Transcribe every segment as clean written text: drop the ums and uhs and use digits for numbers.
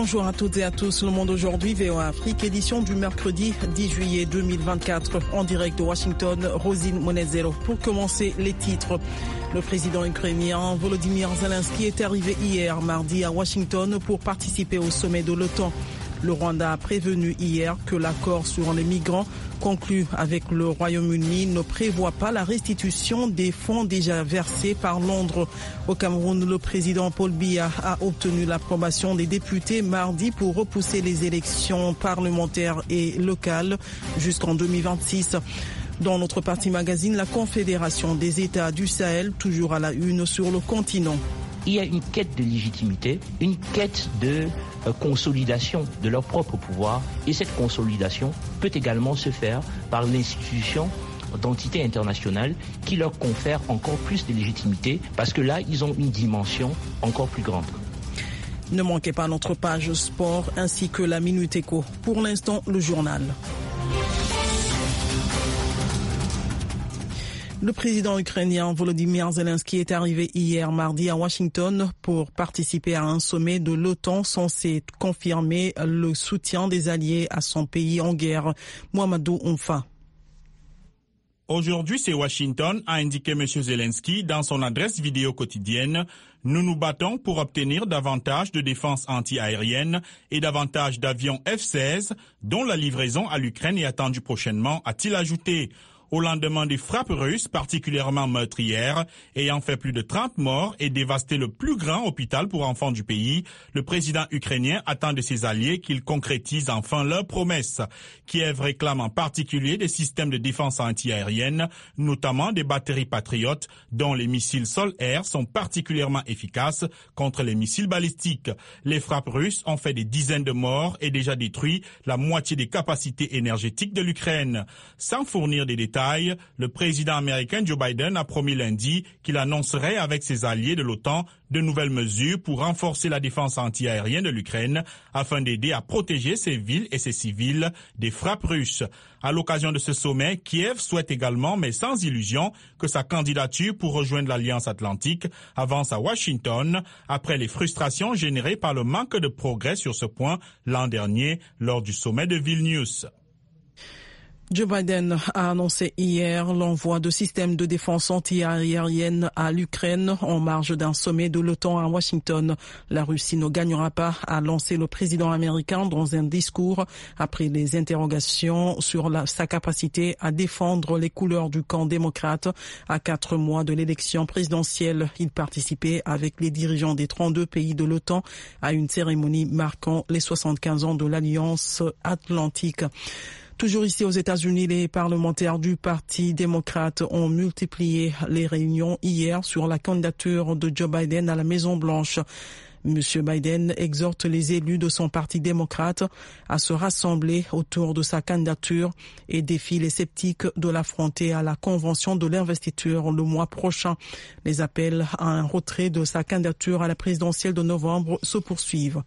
Bonjour à toutes et à tous. Le Monde aujourd'hui, VOA Afrique, édition du mercredi 10 juillet 2024. En direct de Washington, Rosine Monezero. Pour commencer, les titres. Le président ukrainien Volodymyr Zelensky est arrivé hier mardi à Washington pour participer au sommet de l'OTAN. Le Rwanda a prévenu hier que l'accord sur les migrants conclu avec le Royaume-Uni ne prévoit pas la restitution des fonds déjà versés par Londres. Au Cameroun, le président Paul Biya a obtenu l'approbation des députés mardi pour repousser les élections parlementaires et locales jusqu'en 2026. Dans notre partie magazine, la Confédération des États du Sahel, toujours à la une sur le continent. Il y a une quête de légitimité, une quête de consolidation de leur propre pouvoir. Et cette consolidation peut également se faire par l'institution d'entités internationales qui leur confèrent encore plus de légitimité parce que là, ils ont une dimension encore plus grande. Ne manquez pas notre page sport ainsi que la Minute Éco. Pour l'instant, le journal. Le président ukrainien Volodymyr Zelensky est arrivé hier mardi à Washington pour participer à un sommet de l'OTAN censé confirmer le soutien des alliés à son pays en guerre. Mohamedou Oumfa. Aujourd'hui, c'est Washington, a indiqué M. Zelensky dans son adresse vidéo quotidienne. Nous nous battons pour obtenir davantage de défense anti-aérienne et davantage d'avions F-16 dont la livraison à l'Ukraine est attendue prochainement, a-t-il ajouté. Au lendemain des frappes russes particulièrement meurtrières, ayant fait plus de 30 morts et dévasté le plus grand hôpital pour enfants du pays, le président ukrainien attend de ses alliés qu'ils concrétisent enfin leurs promesses. Kiev réclame en particulier des systèmes de défense anti-aérienne, notamment des batteries patriotes, dont les missiles sol-air sont particulièrement efficaces contre les missiles balistiques. Les frappes russes ont fait des dizaines de morts et déjà détruit la moitié des capacités énergétiques de l'Ukraine. Sans fournir des détails, le président américain Joe Biden a promis lundi qu'il annoncerait avec ses alliés de l'OTAN de nouvelles mesures pour renforcer la défense anti-aérienne de l'Ukraine afin d'aider à protéger ses villes et ses civils des frappes russes. À l'occasion de ce sommet, Kiev souhaite également, mais sans illusion, que sa candidature pour rejoindre l'Alliance Atlantique avance à Washington après les frustrations générées par le manque de progrès sur ce point l'an dernier lors du sommet de Vilnius. Joe Biden a annoncé hier l'envoi de systèmes de défense anti-aérienne à l'Ukraine en marge d'un sommet de l'OTAN à Washington. La Russie ne gagnera pas, a lancé le président américain dans un discours après des interrogations sur sa capacité à défendre les couleurs du camp démocrate à 4 mois de l'élection présidentielle. Il participait avec les dirigeants des 32 pays de l'OTAN à une cérémonie marquant les 75 ans de l'Alliance Atlantique. Toujours ici aux États-Unis, les parlementaires du Parti démocrate ont multiplié les réunions hier sur la candidature de Joe Biden à la Maison-Blanche. Monsieur Biden exhorte les élus de son Parti démocrate à se rassembler autour de sa candidature et défie les sceptiques de l'affronter à la convention de l'investiture le mois prochain. Les appels à un retrait de sa candidature à la présidentielle de novembre se poursuivent.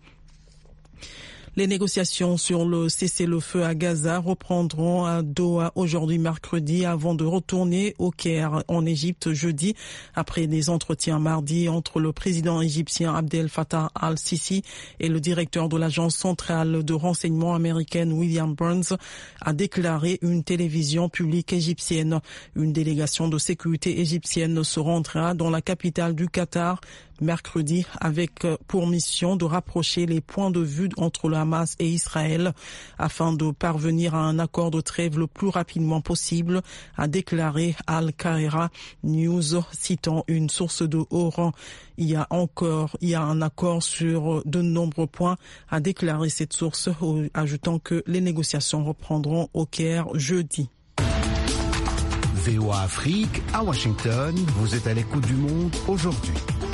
Les négociations sur le cessez-le-feu à Gaza reprendront à Doha aujourd'hui mercredi avant de retourner au Caire en Égypte jeudi après des entretiens mardi entre le président égyptien Abdel Fattah al-Sisi et le directeur de l'agence centrale de renseignement américaine William Burns, a déclaré une télévision publique égyptienne. Une délégation de sécurité égyptienne se rendra dans la capitale du Qatar mercredi avec pour mission de rapprocher les points de vue entre le Hamas et Israël afin de parvenir à un accord de trêve le plus rapidement possible, a déclaré Al Kahira News citant une source de haut rang. Il y a un accord sur de nombreux points, a déclaré cette source, ajoutant que les négociations reprendront au Caire jeudi. VOA Afrique à Washington, vous êtes à l'écoute du monde aujourd'hui.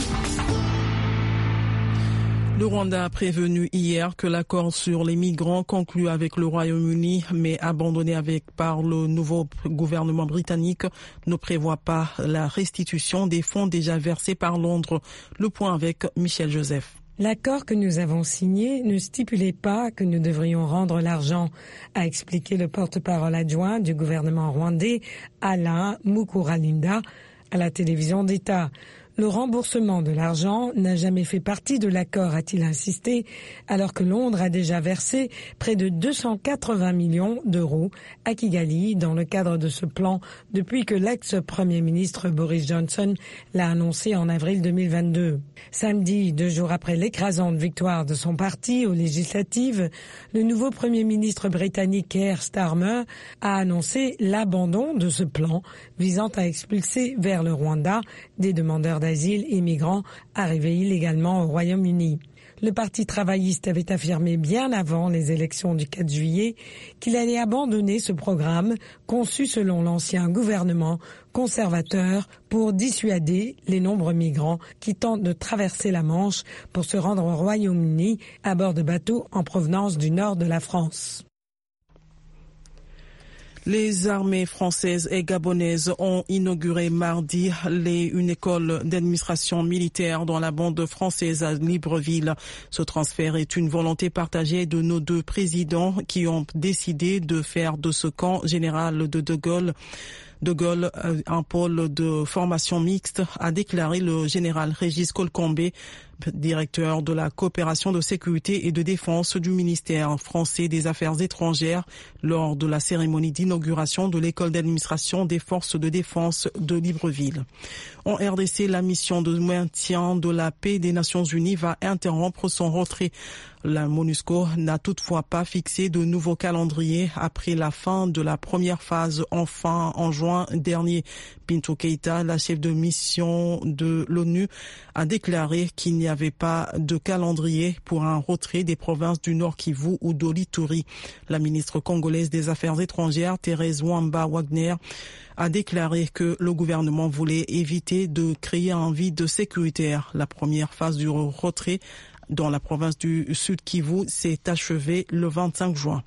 Le Rwanda a prévenu hier que l'accord sur les migrants conclu avec le Royaume-Uni mais abandonné par le nouveau gouvernement britannique ne prévoit pas la restitution des fonds déjà versés par Londres. Le point avec Michel Joseph. L'accord que nous avons signé ne stipulait pas que nous devrions rendre l'argent, a expliqué le porte-parole adjoint du gouvernement rwandais, Alain Mukuralinda, à la télévision d'État. Le remboursement de l'argent n'a jamais fait partie de l'accord, a-t-il insisté, alors que Londres a déjà versé près de 280 millions d'euros à Kigali dans le cadre de ce plan depuis que l'ex-premier ministre Boris Johnson l'a annoncé en avril 2022. Samedi, 2 jours après l'écrasante victoire de son parti aux législatives, le nouveau premier ministre britannique Keir Starmer a annoncé l'abandon de ce plan visant à expulser vers le Rwanda des demandeurs d'asile et migrants arrivés illégalement au Royaume-Uni. Le Parti travailliste avait affirmé bien avant les élections du 4 juillet qu'il allait abandonner ce programme conçu selon l'ancien gouvernement conservateur pour dissuader les nombreux migrants qui tentent de traverser la Manche pour se rendre au Royaume-Uni à bord de bateaux en provenance du nord de la France. Les armées françaises et gabonaises ont inauguré mardi une école d'administration militaire dans la bande française à Libreville. Ce transfert est une volonté partagée de nos deux présidents qui ont décidé de faire de ce camp général de De Gaulle un pôle de formation mixte, a déclaré le général Régis Colcombe, directeur de la coopération de sécurité et de défense du ministère français des Affaires étrangères lors de la cérémonie d'inauguration de l'école d'administration des forces de défense de Libreville. En RDC, la mission de maintien de la paix des Nations Unies va interrompre son retrait. La MONUSCO n'a toutefois pas fixé de nouveau calendrier après la fin de la première phase en juin dernier. Bintou Keïta, la chef de mission de l'ONU, a déclaré qu'il n'y avait pas de calendrier pour un retrait des provinces du Nord Kivu ou de l'Ituri. La ministre congolaise des Affaires étrangères, Thérèse Wamba Wagner, a déclaré que le gouvernement voulait éviter de créer un vide sécuritaire. La première phase du retrait dans la province du Sud Kivu s'est achevée le 25 juin.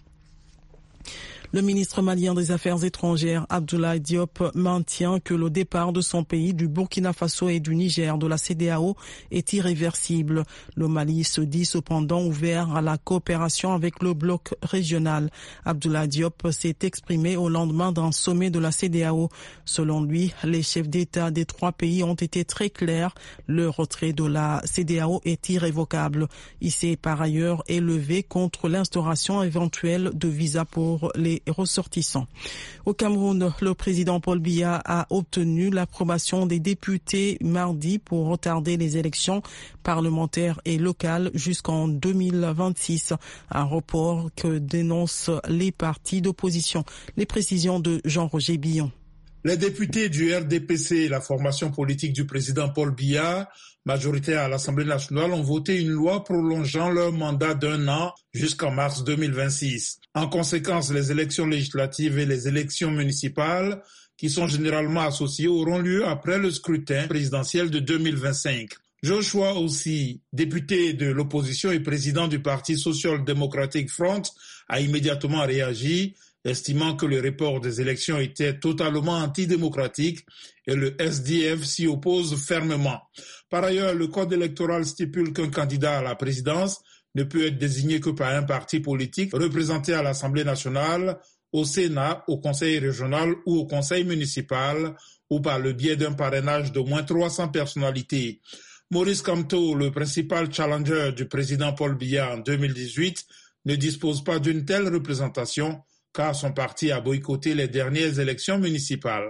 Le ministre malien des Affaires étrangères, Abdoulaye Diop, maintient que le départ de son pays, du Burkina Faso et du Niger de la CEDEAO est irréversible. Le Mali se dit cependant ouvert à la coopération avec le bloc régional. Abdoulaye Diop s'est exprimé au lendemain d'un sommet de la CEDEAO. Selon lui, les chefs d'État des trois pays ont été très clairs. Le retrait de la CEDEAO est irrévocable. Il s'est par ailleurs élevé contre l'instauration éventuelle de visas pour les ressortissants. Au Cameroun, le président Paul Biya a obtenu l'approbation des députés mardi pour retarder les élections parlementaires et locales jusqu'en 2026, un report que dénoncent les partis d'opposition. Les précisions de Jean-Roger Billon. Les députés du RDPC, la formation politique du président Paul Biya, majoritaire à l'Assemblée nationale, ont voté une loi prolongeant leur mandat d'1 an jusqu'en mars 2026. En conséquence, les élections législatives et les élections municipales, qui sont généralement associées, auront lieu après le scrutin présidentiel de 2025. Joshua aussi, député de l'opposition et président du Parti Social-Democratic Front, a immédiatement réagi, estimant que le report des élections était totalement antidémocratique et le SDF s'y oppose fermement. Par ailleurs, le code électoral stipule qu'un candidat à la présidence ne peut être désigné que par un parti politique représenté à l'Assemblée nationale, au Sénat, au Conseil régional ou au Conseil municipal ou par le biais d'un parrainage d'au moins 300 personnalités. Maurice Kamto, le principal challenger du président Paul Biya en 2018, ne dispose pas d'une telle représentation car son parti a boycotté les dernières élections municipales.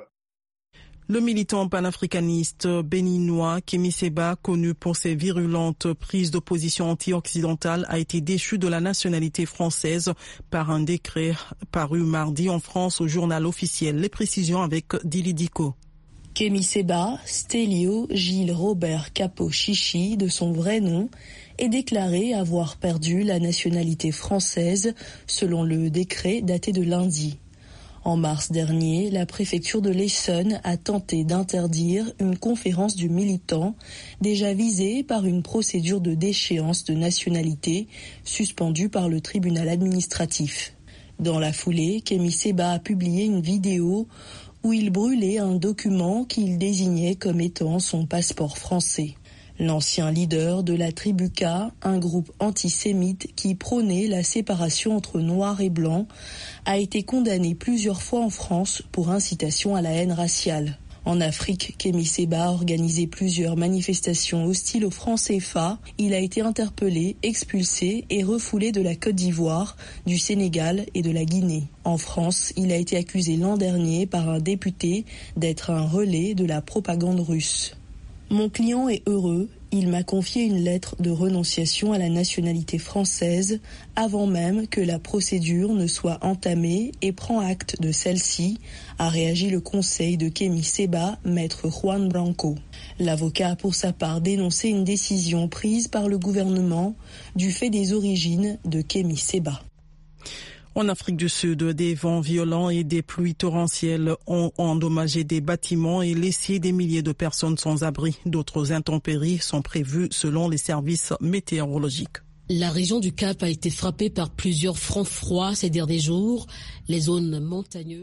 Le militant panafricaniste béninois Kémy Séba, connu pour ses virulentes prises de position anti-occidentales, a été déchu de la nationalité française par un décret paru mardi en France au journal officiel. Les précisions avec Dili Diko. Kémy Séba, Stélio Gilles Robert Capo Chichi, de son vrai nom, est déclaré avoir perdu la nationalité française selon le décret daté de lundi. En mars dernier, la préfecture de l'Essonne a tenté d'interdire une conférence du militant déjà visée par une procédure de déchéance de nationalité suspendue par le tribunal administratif. Dans la foulée, Kémy Séba a publié une vidéo où il brûlait un document qu'il désignait comme étant son passeport français. L'ancien leader de la tribu K, un groupe antisémite qui prônait la séparation entre noirs et blancs, a été condamné plusieurs fois en France pour incitation à la haine raciale. En Afrique, Kémy Séba a organisé plusieurs manifestations hostiles au franc CFA. Il a été interpellé, expulsé et refoulé de la Côte d'Ivoire, du Sénégal et de la Guinée. En France, il a été accusé l'an dernier par un député d'être un relais de la propagande russe. Mon client est heureux. Il m'a confié une lettre de renonciation à la nationalité française avant même que la procédure ne soit entamée et prend acte de celle-ci, a réagi le conseil de Kémy Séba, maître Juan Branco. L'avocat a pour sa part dénoncé une décision prise par le gouvernement du fait des origines de Kémy Séba. En Afrique du Sud, des vents violents et des pluies torrentielles ont endommagé des bâtiments et laissé des milliers de personnes sans abri. D'autres intempéries sont prévues selon les services météorologiques. La région du Cap a été frappée par plusieurs fronts froids ces derniers jours. Les zones montagneuses.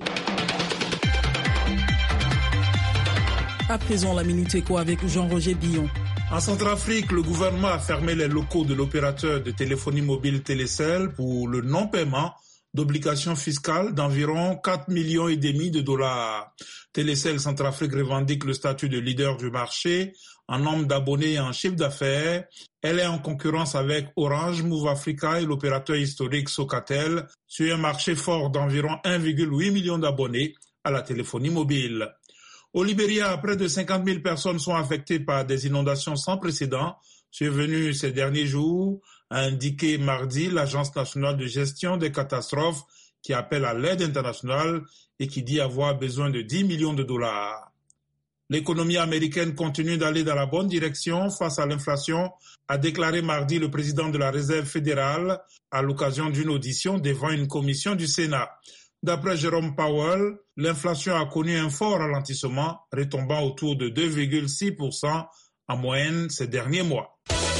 À présent, la Minute Éco avec Jean-Roger Billon. En Centrafrique, le gouvernement a fermé les locaux de l'opérateur de téléphonie mobile Télécel pour le non-paiement d'obligations fiscales d'environ 4,5 millions de dollars. Télécel Centrafrique revendique le statut de leader du marché en nombre d'abonnés et en chiffre d'affaires. Elle est en concurrence avec Orange, Move Africa et l'opérateur historique Socatel sur un marché fort d'environ 1,8 million d'abonnés à la téléphonie mobile. Au Libéria, près de 50 000 personnes sont affectées par des inondations sans précédent survenues ces derniers jours, a indiqué mardi l'Agence nationale de gestion des catastrophes qui appelle à l'aide internationale et qui dit avoir besoin de 10 millions de dollars. L'économie américaine continue d'aller dans la bonne direction face à l'inflation, a déclaré mardi le président de la Réserve fédérale à l'occasion d'une audition devant une commission du Sénat. D'après Jérôme Powell, l'inflation a connu un fort ralentissement, retombant autour de 2,6% en moyenne ces derniers mois.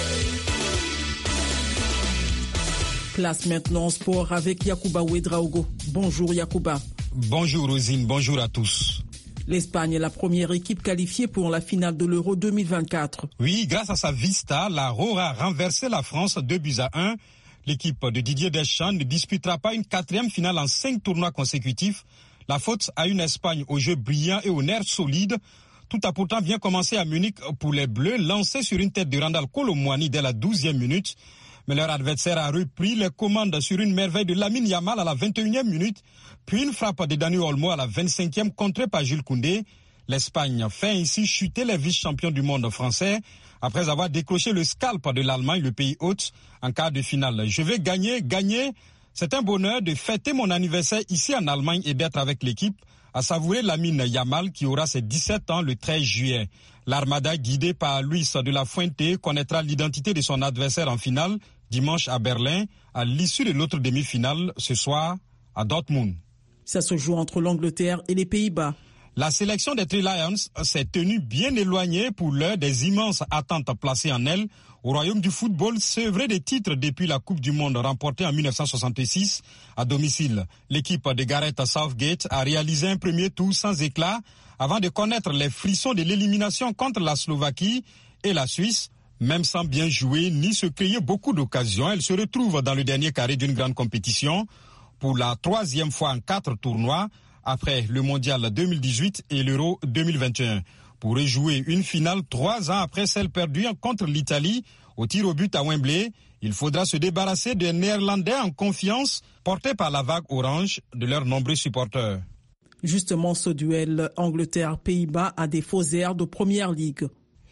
Place maintenant sport avec Yacouba Ouedraogo. Bonjour Yacouba. Bonjour Rosine, bonjour à tous. L'Espagne est la première équipe qualifiée pour la finale de l'Euro 2024. Oui, grâce à sa vista, la Roja a renversé la France 2-1. L'équipe de Didier Deschamps ne disputera pas une 4e finale en 5 tournois consécutifs. La faute à une Espagne au jeu brillant et au nerf solide. Tout a pourtant bien commencé à Munich pour les Bleus, lancés sur une tête de Randal Kolo Muani dès la 12e minute. Mais leur adversaire a repris les commandes sur une merveille de Lamine Yamal à la 21e minute, puis une frappe de Dani Olmo à la 25e contrée par Jules Koundé. L'Espagne fait ainsi chuter les vice-champions du monde français après avoir décroché le scalp de l'Allemagne, le pays hôte, en quart de finale. Je vais gagner. C'est un bonheur de fêter mon anniversaire ici en Allemagne et d'être avec l'équipe, à savourer Lamine Yamal qui aura ses 17 ans le 13 juillet. L'Armada, guidée par Luis de la Fuente, connaîtra l'identité de son adversaire en finale dimanche à Berlin, à l'issue de l'autre demi-finale ce soir à Dortmund. Ça se joue entre l'Angleterre et les Pays-Bas. La sélection des Three Lions s'est tenue bien éloignée pour l'heure des immenses attentes placées en elle. Au royaume du football, sevré des titres depuis la Coupe du Monde remportée en 1966 à domicile. L'équipe de Gareth Southgate a réalisé un premier tour sans éclat avant de connaître les frissons de l'élimination contre la Slovaquie et la Suisse. Même sans bien jouer ni se créer beaucoup d'occasions, elle se retrouve dans le dernier carré d'une grande compétition pour la 3e fois en 4 tournois après le Mondial 2018 et l'Euro 2021. Pour rejouer une finale 3 ans après celle perdue contre l'Italie au tir au but à Wembley, il faudra se débarrasser des Néerlandais en confiance portés par la vague orange de leurs nombreux supporters. Justement, ce duel Angleterre-Pays-Bas a des faux airs de Première Ligue.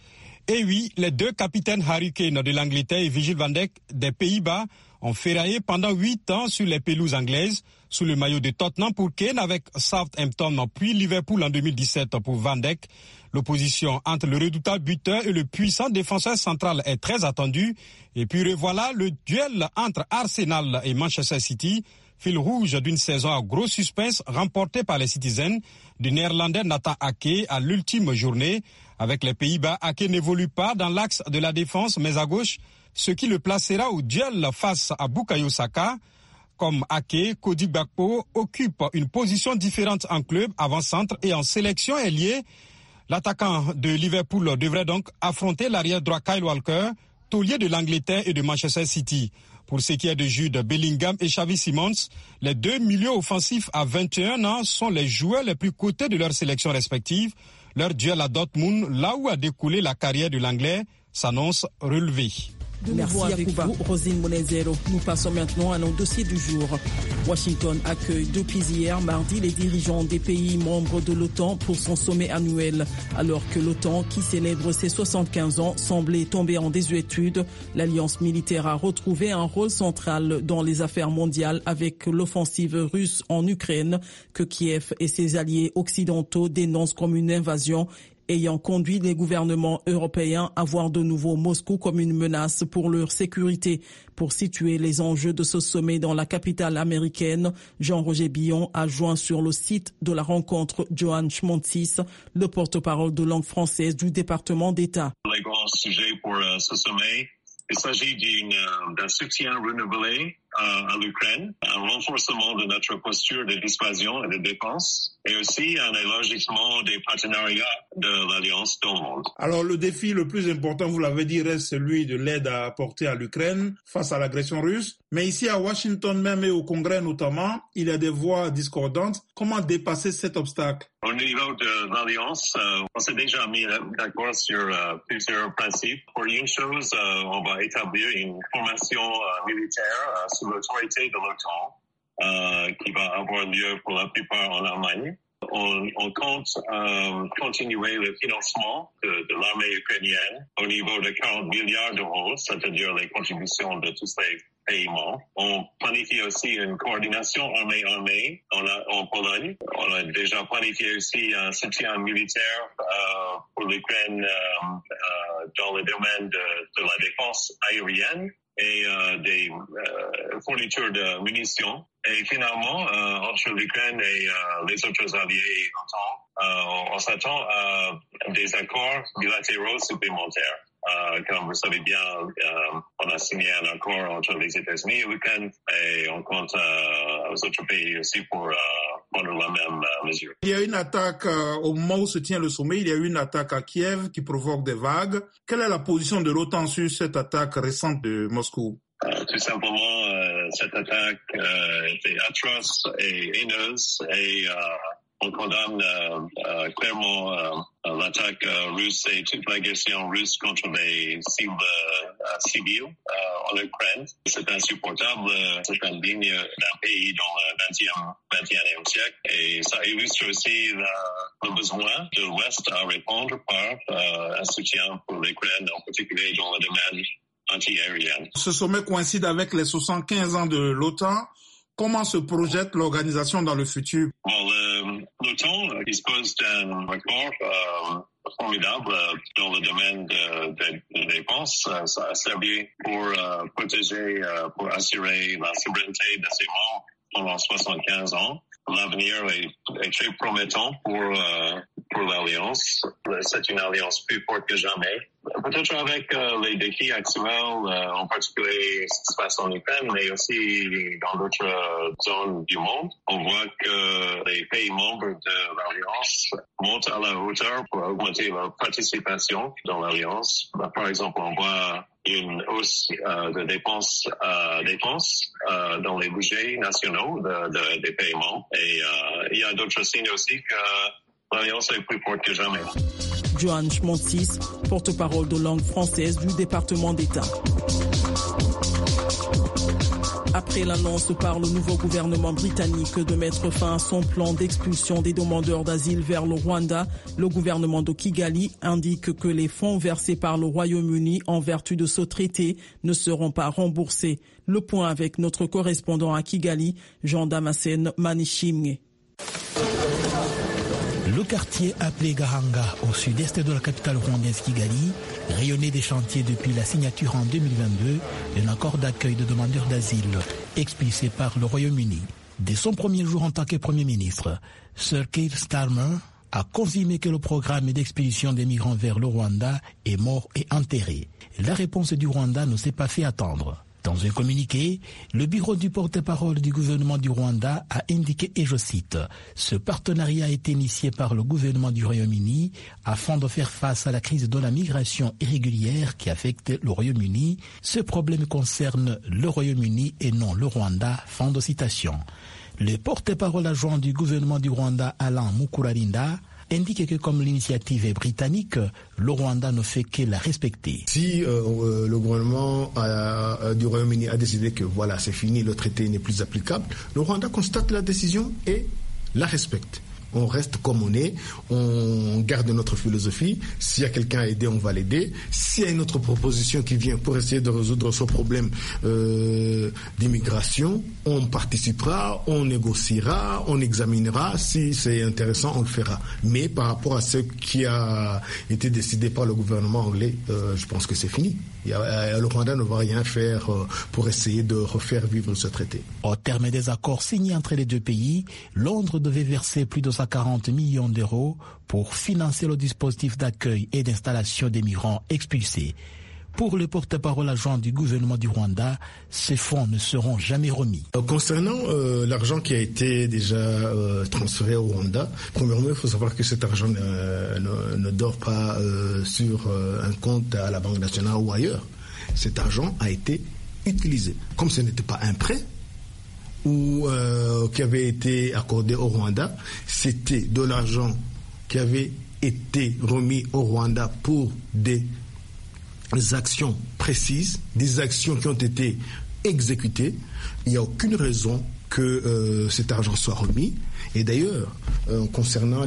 Et oui, les deux capitaines Harry Kane de l'Angleterre et Virgil van Dijk des Pays-Bas ont ferraillé pendant 8 ans sur les pelouses anglaises, sous le maillot de Tottenham pour Kane avec Southampton puis Liverpool en 2017 pour Van Dijk. L'opposition entre le redoutable buteur et le puissant défenseur central est très attendue. Et puis revoilà le duel entre Arsenal et Manchester City, fil rouge d'une saison à gros suspense remportée par les Citizens du Néerlandais Nathan Ake à l'ultime journée. Avec les Pays-Bas, Ake n'évolue pas dans l'axe de la défense mais à gauche, ce qui le placera au duel face à Bukayo Saka. Comme Ake, Cody Gakpo occupe une position différente en club, avant-centre et en sélection ailier. L'attaquant de Liverpool devrait donc affronter l'arrière droit Kyle Walker, taulier de l'Angleterre et de Manchester City. Pour ce qui est de Jude Bellingham et Xavi Simons, les deux milieux offensifs à 21 ans sont les joueurs les plus cotés de leur sélection respective. Leur duel à Dortmund, là où a découlé la carrière de l'Anglais, s'annonce relevé. Merci avec vous, Rosine Monezero. Nous passons maintenant à nos dossiers du jour. Washington accueille depuis hier, mardi, les dirigeants des pays membres de l'OTAN pour son sommet annuel. Alors que l'OTAN, qui célèbre ses 75 ans, semblait tomber en désuétude, l'alliance militaire a retrouvé un rôle central dans les affaires mondiales avec l'offensive russe en Ukraine, que Kiev et ses alliés occidentaux dénoncent comme une invasion, ayant conduit les gouvernements européens à voir de nouveau Moscou comme une menace pour leur sécurité. Pour situer les enjeux de ce sommet dans la capitale américaine, Jean-Roger Billon a joint sur le site de la rencontre Johan Schmontsis, le porte-parole de langue française du département d'État. Les grands sujets pour ce sommet, il s'agit d'un soutien renouvelé à l'Ukraine, un renforcement de notre posture de dissuasion et de défense, et aussi un élargissement des partenariats de l'Alliance dans le monde. Alors le défi le plus important, vous l'avez dit, reste celui de l'aide à apporter à l'Ukraine face à l'agression russe. Mais ici à Washington même et au Congrès notamment, il y a des voix discordantes. Comment dépasser cet obstacle? Au niveau de l'Alliance, on s'est déjà mis d'accord sur plusieurs principes. Pour une chose, on va établir une formation militaire sous l'autorité de l'OTAN qui va avoir lieu pour la plupart en Allemagne. On compte continuer le financement de l'armée ukrainienne au niveau de 40 milliards d'euros, c'est-à-dire les contributions de tous les pays membres. On planifie aussi une coordination armée-armée en Pologne. On a déjà planifié aussi un soutien militaire pour l'Ukraine dans le domaine de la défense aérienne et des fournitures de munitions. Et finalement, entre l'Ukraine et les autres alliés l'OTAN, on s'attend à des accords bilatéraux supplémentaires. Comme vous savez bien, on a signé un accord entre les États-Unis et l'Ukraine et on compte aux autres pays aussi pour prendre la même mesure. Il y a une attaque au moment où se tient le sommet, il y a eu une attaque à Kiev qui provoque des vagues. Quelle est la position de l'OTAN sur cette attaque récente de Moscou? Tout simplement, cette attaque était atroce et haineuse et on condamne clairement l'attaque russe et toute l'agression russe contre les cibles civiles en Ukraine. C'est insupportable. C'est indigne d'un pays dans le 21e siècle. Et ça illustre aussi le besoin de l'Ouest à répondre par un soutien pour l'Ukraine, en particulier dans le domaine anti-aérien. Ce sommet coïncide avec les 75 ans de l'OTAN. Comment se projette l'organisation dans le futur? L'OTAN dispose d'un accord formidable dans le domaine de défense. Ça a servi pour protéger, pour assurer la souveraineté de ses membres pendant 75 ans. L'avenir est très promettant pour l'Alliance. C'est une alliance plus forte que jamais. Peut-être avec les défis actuels, en particulier ce qui se passe en Ukraine, mais aussi dans d'autres zones du monde, on voit que les pays membres de l'Alliance montent à la hauteur pour augmenter leur participation dans l'Alliance. Par exemple, on voit une hausse de dépenses dans les budgets nationaux des pays membres. Et il y a d'autres signes aussi que l'Alliance est plus forte que jamais. Johan Schmontsis, porte-parole de langue française du département d'État. Après l'annonce par le nouveau gouvernement britannique de mettre fin à son plan d'expulsion des demandeurs d'asile vers le Rwanda, le gouvernement de Kigali indique que les fonds versés par le Royaume-Uni en vertu de ce traité ne seront pas remboursés. Le point avec notre correspondant à Kigali, Jean-Damascène Manishimwe. Le quartier appelé Gahanga, au sud-est de la capitale rwandaise Kigali, rayonnait des chantiers depuis la signature en 2022 d'un accord d'accueil de demandeurs d'asile expulsés par le Royaume-Uni. Dès son premier jour en tant que Premier ministre, Sir Keir Starmer a confirmé que le programme d'expulsion des migrants vers le Rwanda est mort et enterré. La réponse du Rwanda ne s'est pas fait attendre. Dans un communiqué, le bureau du porte-parole du gouvernement du Rwanda a indiqué, et je cite, « Ce partenariat a été initié par le gouvernement du Royaume-Uni afin de faire face à la crise de la migration irrégulière qui affecte le Royaume-Uni. Ce problème concerne le Royaume-Uni et non le Rwanda. » Fin de citation. Le porte-parole adjoint du gouvernement du Rwanda, Alain Mukurarinda, indique que comme l'initiative est britannique, le Rwanda ne fait que la respecter. Si le gouvernement du Royaume-Uni a décidé que voilà, c'est fini, le traité n'est plus applicable, le Rwanda constate la décision et la respecte. On reste comme on est, on garde notre philosophie. S'il y a quelqu'un à aider, on va l'aider. S'il y a une autre proposition qui vient pour essayer de résoudre ce problème d'immigration, on participera, on négociera, on examinera. Si c'est intéressant, on le fera. Mais par rapport à ce qui a été décidé par le gouvernement anglais, je pense que c'est fini. Le Rwanda ne va rien faire pour essayer de refaire vivre ce traité. Au terme des accords signés entre les deux pays, Londres devait verser plus de 140 millions d'euros pour financer le dispositif d'accueil et d'installation des migrants expulsés. Pour le porte-parole adjoint du gouvernement du Rwanda, ces fonds ne seront jamais remis. Concernant l'argent qui a été déjà transféré au Rwanda, premièrement, il faut savoir que cet argent ne dort pas sur un compte à la Banque nationale ou ailleurs. Cet argent a été utilisé. Comme ce n'était pas un prêt ou qui avait été accordé au Rwanda, c'était de l'argent qui avait été remis au Rwanda pour des actions précises, des actions qui ont été exécutées. Il n'y a aucune raison que cet argent soit remis. Et d'ailleurs, concernant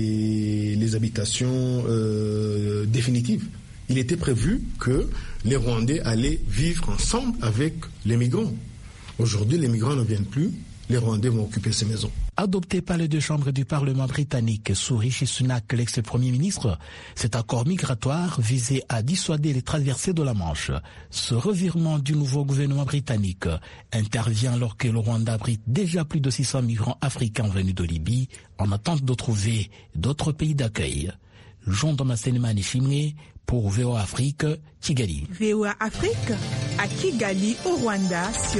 les habitations définitives, il était prévu que les Rwandais allaient vivre ensemble avec les migrants. Aujourd'hui, les migrants ne viennent plus, les Rwandais vont occuper ces maisons. Adopté par les deux chambres du Parlement britannique sous Rishi Sunak, l'ex-premier ministre, cet accord migratoire visait à dissuader les traversées de la Manche. Ce revirement du nouveau gouvernement britannique intervient alors que le Rwanda abrite déjà plus de 600 migrants africains venus de Libye en attente de trouver d'autres pays d'accueil. Jean Damascene Manishimwe pour VOA Afrique, Kigali. VOA Afrique à Kigali au Rwanda sur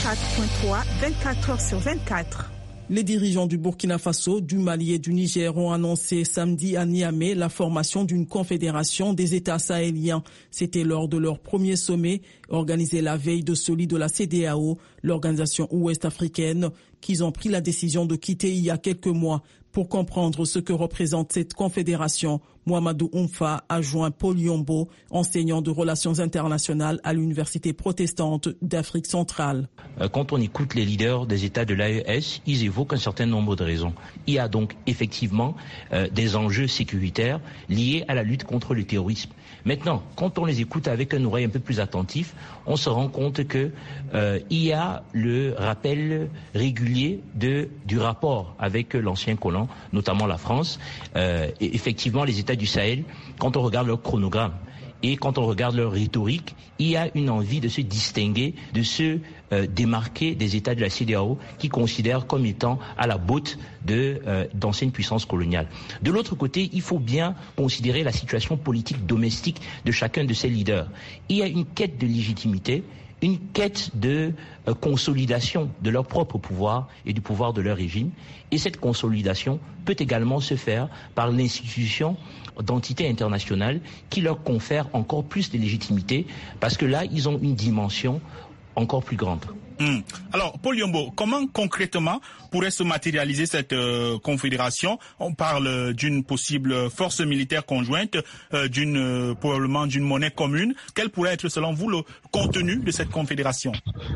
104.3, 24 heures sur 24. Les dirigeants du Burkina Faso, du Mali et du Niger ont annoncé samedi à Niamey la formation d'une confédération des États sahéliens. C'était lors de leur premier sommet, organisé la veille de celui de la CEDEAO, l'organisation ouest-africaine, qu'ils ont pris la décision de quitter il y a quelques mois. Pour comprendre ce que représente cette confédération, Mohamedou Oumfa a joint Paul Yombo, enseignant de relations internationales à l'Université protestante d'Afrique centrale. Quand on écoute les leaders des États de l'AES, ils évoquent un certain nombre de raisons. Il y a donc effectivement des enjeux sécuritaires liés à la lutte contre le terrorisme. Maintenant, quand on les écoute avec un oreille un peu plus attentif, on se rend compte que il y a le rappel régulier du rapport avec l'ancien colon, notamment la France. Et effectivement, les États du Sahel, quand on regarde leur chronogramme et quand on regarde leur rhétorique, il y a une envie de se distinguer, de se démarquer des États de la CEDEAO qui considèrent comme étant à la botte d'anciennes puissances coloniales. De l'autre côté, il faut bien considérer la situation politique domestique de chacun de ces leaders. Il y a une quête de légitimité, une quête de consolidation de leur propre pouvoir et du pouvoir de leur régime. Et cette consolidation peut également se faire par l'institution d'entités internationales qui leur confèrent encore plus de légitimité parce que là, ils ont une dimension encore plus grande. Alors, Paul Yombo, comment concrètement pourrait se matérialiser cette confédération? On parle d'une possible force militaire conjointe, probablement d'une monnaie commune. Quel pourrait être, selon vous, le contenu de cette confédération?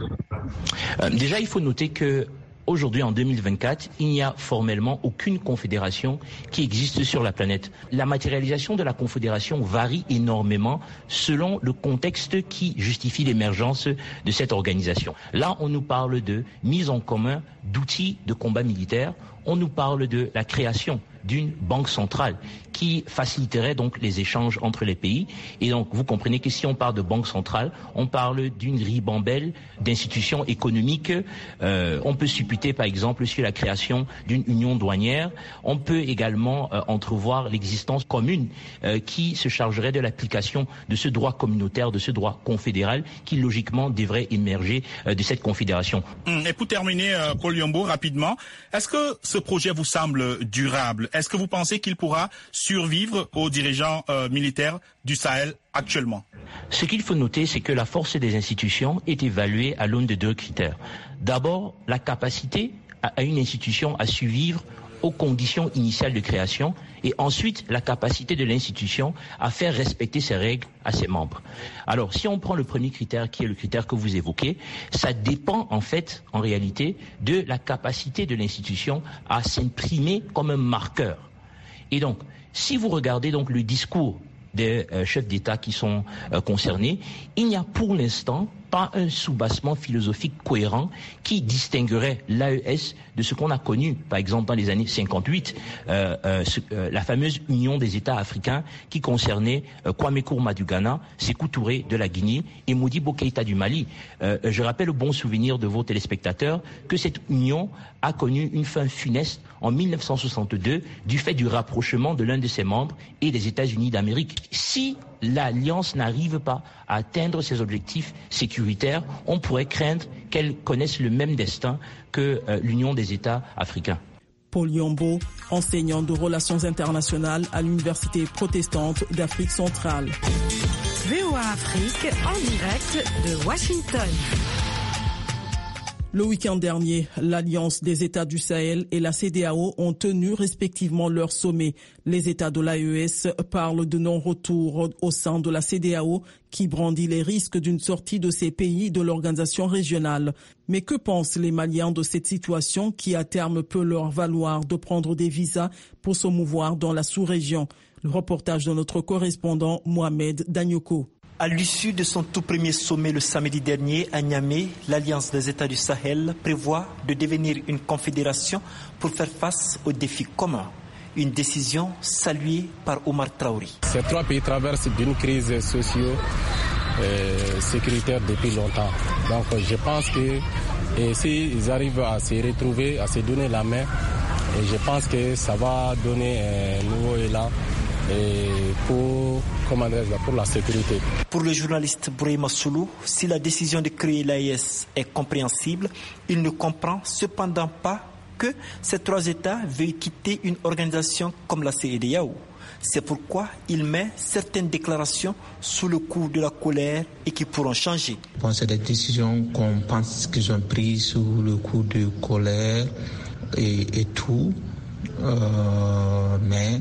Déjà, il faut noter que aujourd'hui, en 2024, il n'y a formellement aucune confédération qui existe sur la planète. La matérialisation de la confédération varie énormément selon le contexte qui justifie l'émergence de cette organisation. Là, on nous parle de mise en commun d'outils de combat militaire. On nous parle de la création d'une banque centrale qui faciliterait donc les échanges entre les pays. Et donc, vous comprenez que si on parle de banque centrale, on parle d'une ribambelle d'institutions économiques. On peut supputer, par exemple, sur la création d'une union douanière. On peut également entrevoir l'existence commune qui se chargerait de l'application de ce droit communautaire, de ce droit confédéral qui, logiquement, devrait émerger de cette confédération. Et pour terminer, Paul Yombo, rapidement, est-ce que ce projet vous semble durable? Est-ce que vous pensez qu'il pourra survivre aux dirigeants militaires du Sahel actuellement? Ce qu'il faut noter, c'est que la force des institutions est évaluée à l'aune de deux critères. D'abord, la capacité à une institution à survivre aux conditions initiales de création et ensuite la capacité de l'institution à faire respecter ses règles à ses membres. Alors, si on prend le premier critère, qui est le critère que vous évoquez, ça dépend en fait, en réalité, de la capacité de l'institution à s'imprimer comme un marqueur. Et donc, si vous regardez donc le discours des chefs d'État qui sont concernés, il n'y a pour l'instant pas un soubassement philosophique cohérent qui distinguerait l'AES de ce qu'on a connu, par exemple, dans les années 58, la fameuse Union des États africains qui concernait Kwame Nkrumah du Ghana, Sékou Touré de la Guinée et Modibo Keïta du Mali. Je rappelle au bon souvenir de vos téléspectateurs que cette union a connu une fin funeste en 1962 du fait du rapprochement de l'un de ses membres et des États-Unis d'Amérique. Si l'Alliance n'arrive pas à atteindre ses objectifs sécuritaires, on pourrait craindre qu'elle connaisse le même destin que l'Union des États africains. Paul Yombo, enseignant de relations internationales à l'Université protestante d'Afrique centrale. VOA Afrique en direct de Washington. Le week-end dernier, l'Alliance des États du Sahel et la CEDEAO ont tenu respectivement leur sommet. Les États de l'AES parlent de non-retour au sein de la CEDEAO qui brandit les risques d'une sortie de ces pays de l'organisation régionale. Mais que pensent les Maliens de cette situation qui à terme peut leur valoir de prendre des visas pour se mouvoir dans la sous-région? Le reportage de notre correspondant Mohamed Danyoko. À l'issue de son tout premier sommet le samedi dernier à Niamey, l'Alliance des États du Sahel prévoit de devenir une confédération pour faire face aux défis communs. Une décision saluée par Omar Traoré. Ces trois pays traversent d'une crise socio-sécuritaire depuis longtemps. Donc je pense que s'ils arrivent à se retrouver, à se donner la main, je pense que ça va donner un nouveau élan pour la sécurité. Pour le journaliste Bourema Soulou, si la décision de créer l'AES est compréhensible, il ne comprend cependant pas que ces trois États veuillent quitter une organisation comme la CEDEAO. C'est pourquoi il met certaines déclarations sous le coup de la colère et qui pourront changer. Bon, c'est des décisions qu'on pense qu'ils ont prises sous le coup de colère et tout, mais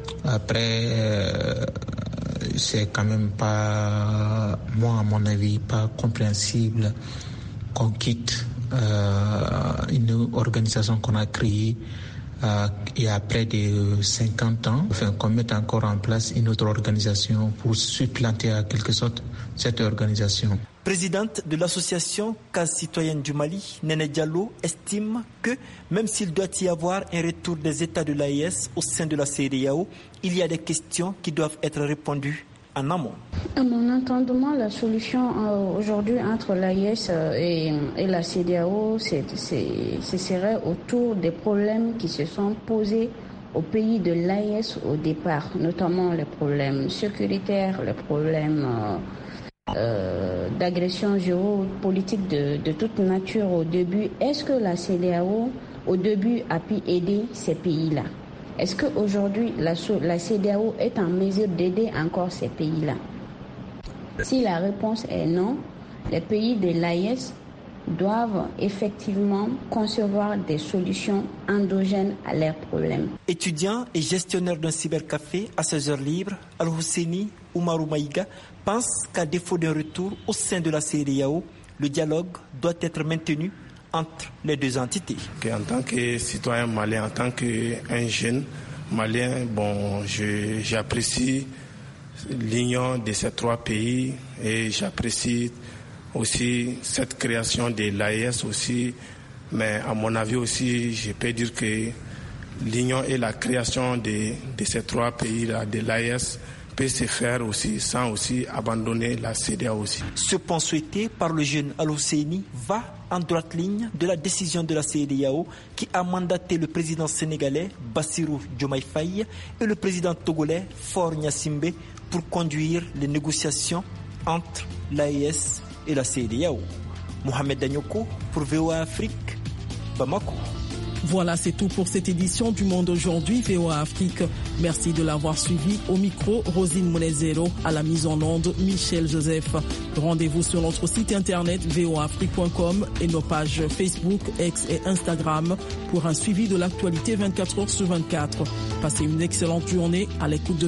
après, c'est quand même pas, moi à mon avis, pas compréhensible qu'on quitte une organisation qu'on a créée il y a près de 50 ans, enfin qu'on mette encore en place une autre organisation pour supplanter à quelque sorte cette organisation. Présidente de l'association Case citoyenne du Mali, Néné Diallo estime que même s'il doit y avoir un retour des États de l'AES au sein de la CEDEAO, il y a des questions qui doivent être répondues en amont. À mon entendement, la solution aujourd'hui entre l'AES et la CEDEAO, ce serait autour des problèmes qui se sont posés aux pays de l'AES au départ, notamment les problèmes sécuritaires, les problèmes d'agression géopolitique de toute nature au début. Est-ce que la CEDEAO, au début, a pu aider ces pays-là? Est-ce qu'aujourd'hui, la CEDEAO est en mesure d'aider encore ces pays-là? Si la réponse est non, les pays de l'AES doivent effectivement concevoir des solutions endogènes à leurs problèmes. Étudiant et gestionnaire d'un cybercafé à ses heures libres, Al-Husseini Oumarou Maïga pense qu'à défaut d'un retour au sein de la CEDEAO, le dialogue doit être maintenu entre les deux entités. En tant que citoyen malien, en tant qu'un jeune malien, j'apprécie l'union de ces trois pays et j'apprécie aussi cette création de l'AES aussi, mais à mon avis aussi, je peux dire que l'union et la création de ces trois pays-là, de l'AES, peut se faire aussi sans aussi abandonner la CEDEAO aussi. Ce point souhaité par le jeune Al-Husseini va en droite ligne de la décision de la CEDEAO qui a mandaté le président sénégalais Bassirou Diomaye Faye et le président togolais Faure Gnassingbé pour conduire les négociations entre l'AES et la CEDEAO. Mohamed Danyoko pour VOA Afrique, Bamako. Voilà, c'est tout pour cette édition du Monde aujourd'hui, VOA Afrique. Merci de l'avoir suivi. Au micro, Rosine Monezero, à la mise en onde, Michel Joseph. Rendez-vous sur notre site internet voaafrique.com et nos pages Facebook, X et Instagram pour un suivi de l'actualité 24 heures sur 24. Passez une excellente journée à l'écoute de